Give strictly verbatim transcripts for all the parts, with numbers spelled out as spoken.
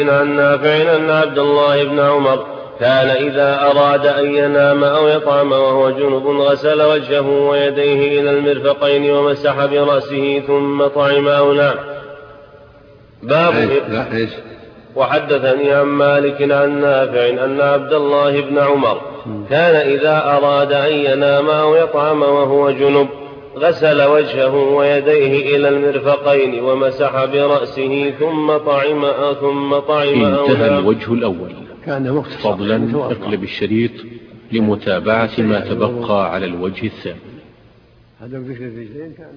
عن نافع أن عبد الله بن عمر كان إذا أراد أن ينام أو يطعم وهو جنب غسل وجهه ويديه إلى المرفقين ومسح برأسه ثم طعم أو نام. باب وحدثني عن مالك عن نافع أن عبد الله بن عمر كان إذا أراد أن ينام أو يطعم وهو جنب غسل وجهه ويديه إلى المرفقين ومسح برأسه ثم طعم ثم طعم أو نام. انتهى الوجه الأول. فضلا اقلب الشريط لمتابعة ما تبقى على الوجه الثاني. هذا ذكر الرجلين كان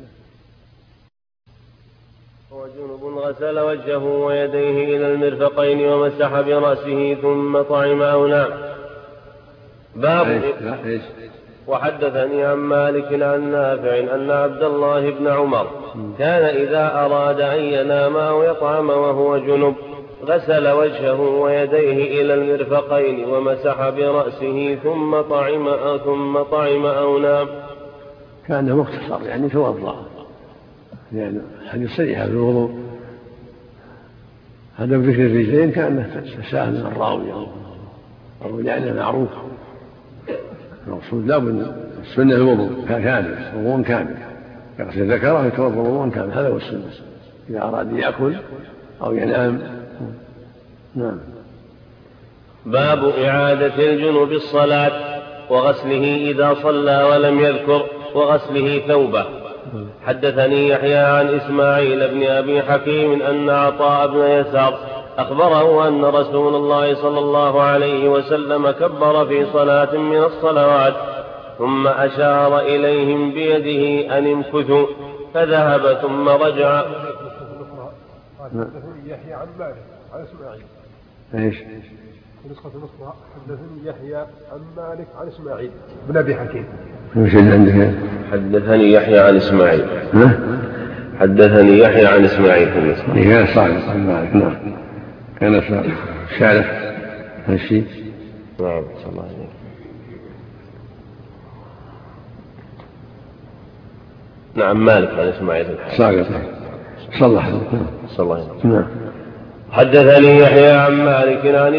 هو جنب غسل وجهه ويديه إلى المرفقين ومسح برأسه ثم طعم أو نام. باب وحدثني عن مالك عن نافع أن عبد الله بن عمر كان إذا أراد أن ينام أو يطعم وهو جنب غسل وجهه ويديه إلى المرفقين ومسح برأسه ثم طعم أو ثم طعم أو نام. كان مختصر يعني توضأ يعني حديث صريح في الوضوء. هذا بذكر الرجلين كأنه تساهل الراوي الراوي يعني معروف. المقصود لا بد السنة الوضوء كامل وضوء كامل يغسل ذكره يتوضأ وضوء كامل. هذا هو السنة إذا أراد يأكل أو ينام. نعم. باب إعادة الجنب الصلاة وغسله إذا صلى ولم يذكر وغسله ثوبه. حدثني يحيى عن إسماعيل بن أبي حكيم أن عطاء بن يسار أخبره أن رسول الله صلى الله عليه وسلم كبر في صلاة من الصلوات ثم أشار إليهم بيده أن امكثوا فذهب ثم رجع. يحيى عن مالك عن إسماعيل. ايش؟ نسخة الأخرى حدثني يحيى عن مالك عن إسماعيل بن أبي حكيم. حدثني يحيى عن إسماعيل. حدثني يحيى عن إسماعيل. كان صالح عن مالك. نعم. كان شارح هالشيء. نعم. صلى الله عليه. نعم مالك عن إسماعيل. صالح. صلح. صلى الله عليه. نعم. حدثني يحيى عن مالك عن